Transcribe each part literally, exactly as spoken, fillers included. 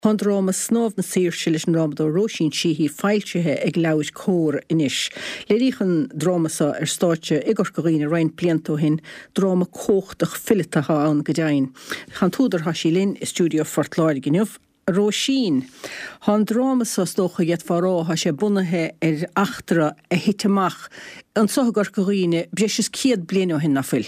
Hon drama snáb na síirse leis an rámadó Róisín Síhí fáiltethe ag leabhar cór inis. Léiríchan drámasa ar stáite Igor Goghine Ryan bliantó hin dráma cóchtach filitatha an go dein. Chan túdar hasí linn i stúdio Fort Láir gniuh. Róisín, hon drámasa stócha get fará ha sé bunathe ar achtra a hitamach an Igor Goghine breis ciad blianú hin na fil.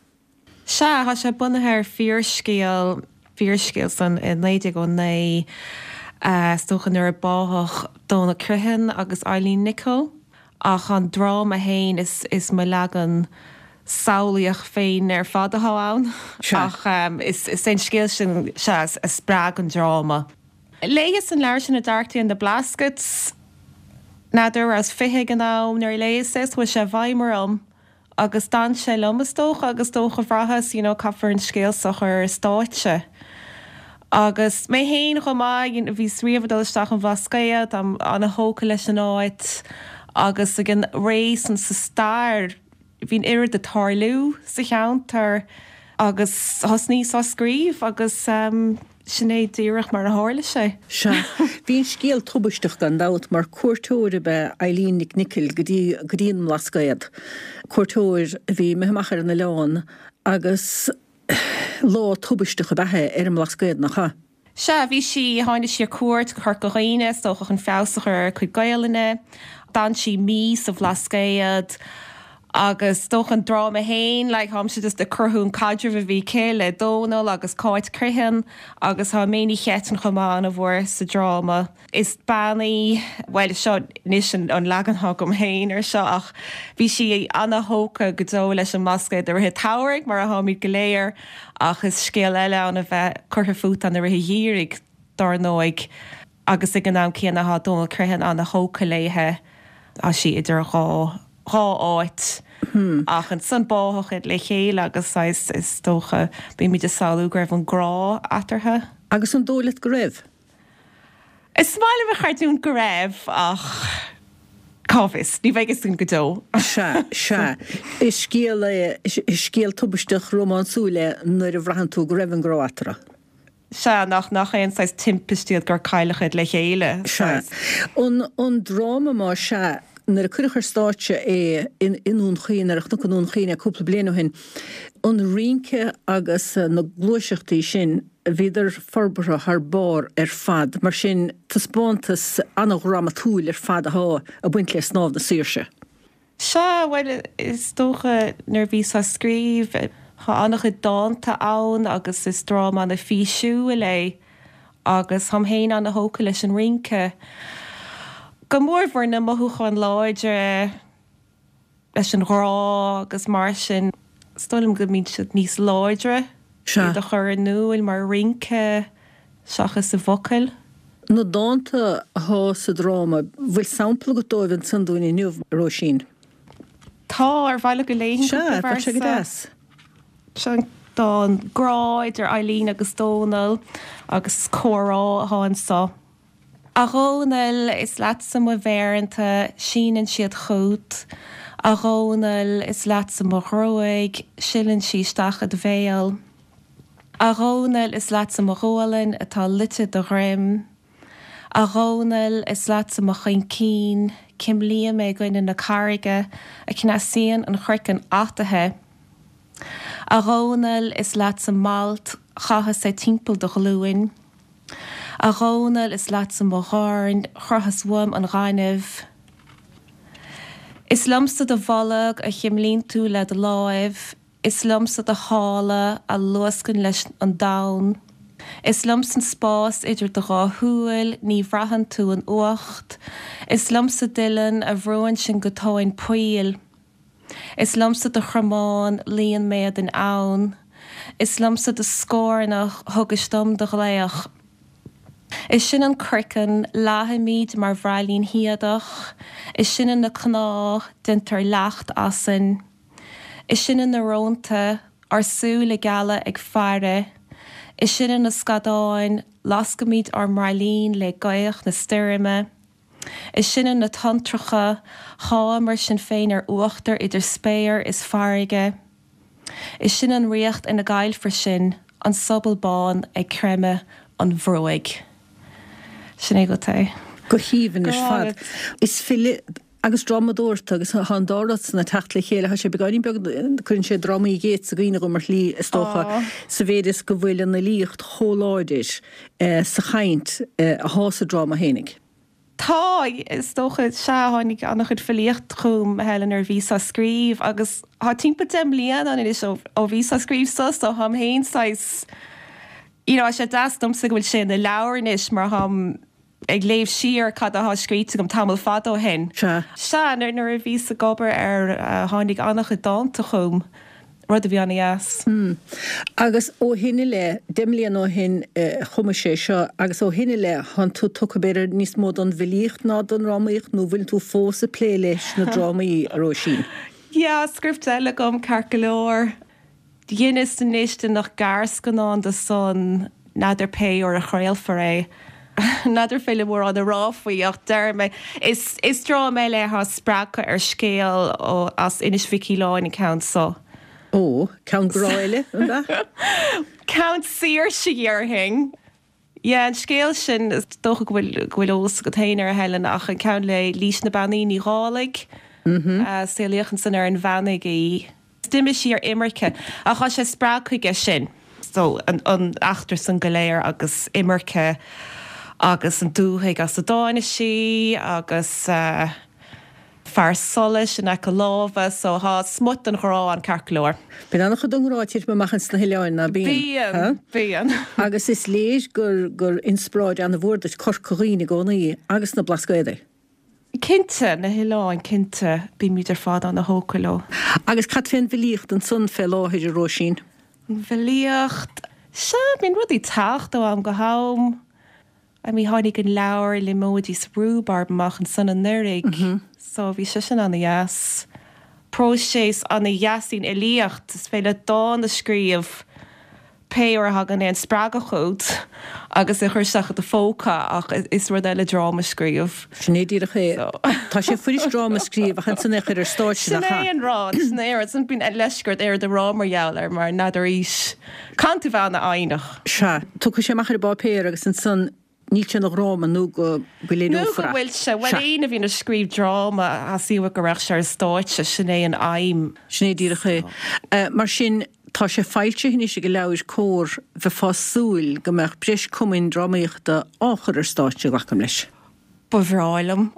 Se ha sé bunathe ar fíorscéal Fíorscéal san in léide go né stóchan ar báthach Donna Cruhan agus Eileen Nicol ach an drama hain is, is me legan saolaíoch féin ar fad a háin ach um, is, is sin scéal sin se a sprág an drama. Léas an leir sin a dartaí an de Blaskets nadidir as fithe gan ná nar léas is wa sé bhaimar am agus dan sé lomastóch agus tócha bhrachas you know, caafar an scéalsach ar stáitse. Agus mé héin go má bhí sríomhdulteach an bhascaiad am an hóca leis an áit agus a gin rééis an sa stair hín irid de tarlú sa cheantar agus has níos á scríomh agus um, sinné díireach mar a hála sé. Se, bhín scéal tubasteach gan dát mar cuairteoir be Eileen Nic Nicol go dtíon lascaiad. Cuairteoir bhí mehamachar na leán agus lá tubasteach a bethe ar an lascaiad nach cha. Se, bhí si háine si cuairt chu go réine tócha an fásachar chuig gaiilene, dan si mís a bhlascaiad agus tóch an drama hain, like ham si just a curthún cadre a bhí céile dónal agus cáit cruhan agus ha méní chetan chomán a bhór sa drama. Is bannaí, well seo níos an leganthá gom hain ar seo ach bhí si anna hóca go dó leis an mascaid ar rithid táirigh mar a hámid go léir ach is scéal eile an a bheith curtha fút an a rithid dhírig dar nóig agus ag an am cíanna há dónal cruhan anna hóca léithe a si idir gá rá áit hmm. ach an san báthachid le chéile agus is, is tócha bí mi de saoú greibh an grá atartha. Agus an dólaat go raibh? Is smáile bh chartún go raibh ach cáfis, ní bheith ún go dó. Se, se. Is scéal tubasteach románsúile nuair a bhrahan tú go raibh an grá atara? Se nach nach éon sais timpistúad gur cailechid le chéile. Se. An drama má se nar a cuireachar stáitse é inún chéanaach nó anún chéine cúpla blianú hin an rionce agus na glúiseachtaí sin bhíidir forbara th bár ar fad mar sin taspáintas annach ramatúil ar fad a há a buint le snáb na síirse. Se bhfuil is tócha nar bhí sa scríb Tá annach i dáanta ann agus is drama na físiú le agus ham héin an na hóca leis an rionce. Go mór bhar na mothúchan láidir leis an rá agus mar sin stoilm go mín siad níos láidre de chur an núil mar rionce seachas sa bhocail. Na dáanta há sa dráma bhfuil sampla go dóibh san dúine nuamh Róisín? Tá ar bhaile go léinn Se, bhar se go deas. Se dá an gráid ar Eileen agus Dónal agus córá háin sa. A Rónal is látsam a bhéanta sínan siad chót. A Rónal is látsam a roiig sílan síisteach a bhéal. A Rónal is látsam a rólan atá lite do rim. A Rónal is látsam a chuin cín, cim líam mé goine na carige a cina sían an churcan átathe. A Rónal is látsam malt, chaha sé timppel do glúin. A Rónal is látsam a gháin, chorchas wam an rainineh. Is lumsa a bhalag a chimlín tú le de láibh, is lumsa a hála a luascan leis an daun. Is lumsan spás idir de rá húil ní bhrahan tú an uacht, is lumsa dilan a bhruin sin gotáin puil. Is lumsa a chramáin líon méad an ann, is lumsa a scórnach thugastom de gléach. Is sin an criccan láhamíd mar bhrálín hiadach, is sin an na cná dintar lecht asan, is sin an na rónta arsú le gala ag fearre, is sin an na scadáin lascamíd ar marlín le gaoch na styrime, is sin an na tantracha há mar sin féin ar uachtar idir spéir is farige, is sin an riocht in na gail for sin an sobalbán ag creme an bhróig. Sinné go ta. Go híhann is fad. Gáid. Is fili agus dramadúirt agus an dárat na techtla chéile se beáin be chun sé dramaí géit sa gine go mar lí stocha sa bhéidir go bhfuil na líocht hóláidir sa chaint a hása drama hénig. Tá is dócha se tháinig annach chud filiíocht chum helan ar ví a scríb agus há timp dem líana an is ó ví a scríb sus ó ham héáis í sé dastom sa bhfuil sin na leabharnis mar ham ag léh siar cad a scríte gom tamil fadó hen. Se. Sean ar nuair a ví a gobar ar tháinig annach dáanta chum rud a bhí an as. Hmm. Agus ó hinine le demlíon ó hin chumme sé seo agus ó hinine le han tú tucha beidir níos mód an bhilíocht ná don rámaíocht nó bhfuil tú fós a plé leis na drámaí aró sin. Ja, skrift eile gom carcalóir. Dhéananis den néiste nach gars ganán de son nadidir pe or a chréil for é. Nadidir féile mór an a ráfuí ach der me is is drá me le ha spracha ar scéal ó as inis vicí láin account so. Ó, count gráile Count sir siarhing. Ja, an scéal sin is dócha bhfuil os go téanaar helen ach an count le lís na baní ní rálig. Mhm. Uh, Séliochan san ar an bhanig í. Stimme siar immerke a cha sé spra chuige sin. So an, an achtar san goléir agus immerke agus an dúthaig as a dáine si agus uh, far solis an echa láfa so há smut an chorá an carclóir. Ben annach chud anráitiir me machchans na hiileáin na bíon. Bíon, bíon. Agus is léis gur gur inspráid an na bhórdas corcoína gcónaí agus na blascoide. Cinte na hiileáin cinte bí míidir fád an na hócailó. Agus cad féin bhilíocht an sun fé láthaidir róisín. Bhilíocht se bín rudí tacht ó am go ham. A mí hánig an leabhar le módí sa brúbarbamach an san an nurig. Mm-hmm. So bhí se sin an na jas. Próséis an na jasín ilíocht is féile dá na scríomh péir hagan éon sppraga chuút agus i chuirseach a fóca ach is rud eile dráma scríomh. Sinnédíra ché. Tá sé fuidir dráma scríomh a chan san échir ar stáit sin Sinné an rád, snéir san bín e leisgurt ar de rámarheallar mar nadidir ís cantú bhena ainach. Se, tu sé machar bá péir agus an san ní sin nach ráma nó go bhfuil nó go bhfuil se bhfuil aon a bhín a scríb dráma a síha go raach se ar stáit se sinné an aim. Sinnédíra ché. Mar sin tá sé feilte hinine sé go leir cór bheit fásúil go meach breis cuminn drámaíochta áchar ar stáitse gacham leis. Ba bhráilm.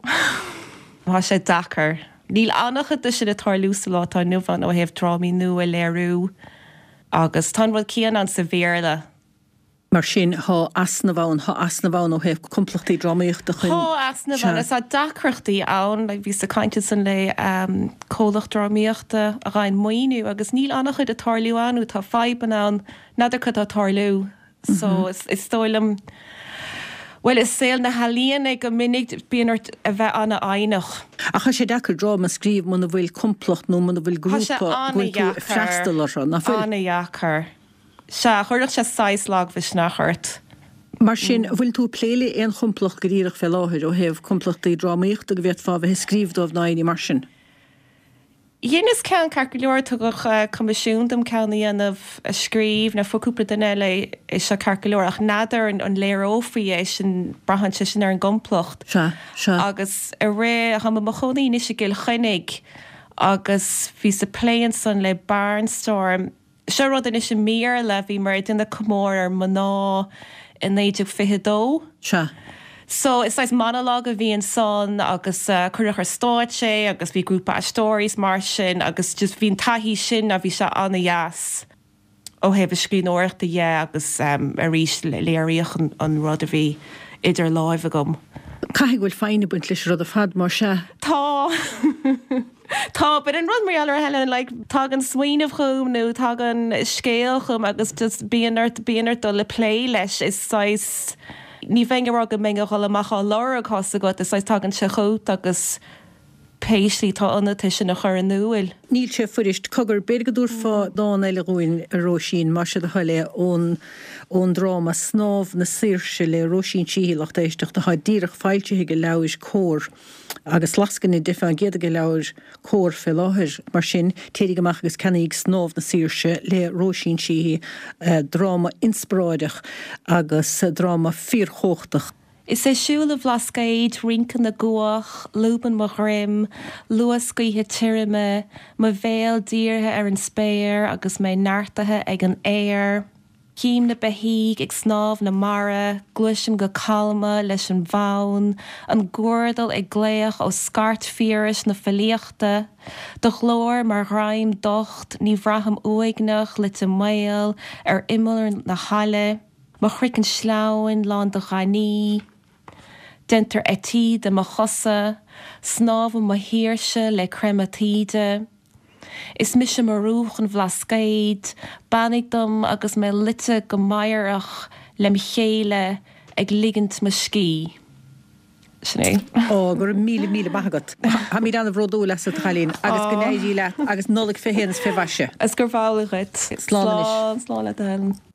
Má sé dachar. Níl annacha de sin a tar lúsa lá tá nuhan ó hebh drámaí nua léirú agus tá bhfuil cían an sa bhéarla. Mar sin há asna bhain, há asna bhain ó hebh complachtaí drámaíochta chun. Há asna bhain, is a dacrachtaí ann, le bhí sa cainte san le um, cólach drámaíochta a ghain moinú, agus níl annach chud a tarliú anú, tá faiban an, nadidir chud a tarliú. So mm-hmm. is, is stoilm, well, is saoil na halíon ag go minic bíonart a bheith anna ainach. A cha sé dachar dráma scríb muna bhfuil complacht nó muna bhfuil grúpa bhfuil tú freistal ar na bhfuil. Anna dheachar. Se chuirach se seis lag bhís nachart. Mar sin bhfuil tú pléile éon chumplach go dtíireach fel láthir ó hebh complachtaí drámaíochta go bhíocht fá bheith scríbdómh naí mar sin. Dhéananis ceann carcailóir tugadh comisiúndam ceanna dhéanamh a scríb na foúpla duine le is se carcailóir ach nadidir an léirófaí é sin brahan se sin ar an gomplacht. Se, se. Agus a ré ha mo chonaí ní sé gil chuinnig agus bhí sa pléan san le Barnstorm. Se rud in is sin mír le bhí mar duna comór ar maná in éidir fihidó. Se. So is like monolog a bhí an son agus uh, chuirech ar stáit sé agus bhí grúpa a stories mar sin agus just bhín taihí sin a bhí se anna jas ó hebh scrín óirta dhé agus um, a rís léiríoch an, an rud a bhí idir láimh agam. Caithfh bhfuil féine buint leis rud a fad mar se. Tá. Tá, but in rud mar helen like tag an swineh chum nó tag an scéal chum agus just bíanart bíanart do le play leis is sais ní fengar go mé chola macha lára costa go is sais tag an se chót agus péislí tá anna tuisi na chur an nuil. Níl sé fuirist cogur beirgadúr fá dáin eile roiin a Róisín mar se a chaile ón ón dráma snáb na sirse le Róisín síhilacht éisteach a díirech fáilte go leis cór agus lascan i difa géad go leir cór fé láthir mar sin téidir goach agus cenaigh snáb na sirse le Róisín síhí uh, dráma inspráideach agus uh, dráma fíorchóchtach. Is é siúla bhlascaid rincan na guach, lúban mo grim, luas gaithe tíirime, ma bhéal díortha ar an spéir agus mé neartathe ag an éir. Cím na behíg ag snáb na mara, gluisim go calma leis an bhain, an gúrdal ag gléach ó scart fíris na filiachta, do chlór mar raim docht ní bhraham uignach lit a mail ar immear na halle, ma chric an sláin lán do chaní, dentar etí de ma chosa, snáb ma hiirse le crematíde. Is mis sem marúch an bhlascaid, bannig dom agus mé lite go maireach le mi chéile ag ligint me cí. Sinné? Ó, gur míle míle magat. Ha mí an bhródú leis a chalín, agus go néidí le agus nolig fé héans fé bhaise. Is gur bhálagat. Slán Slán le den.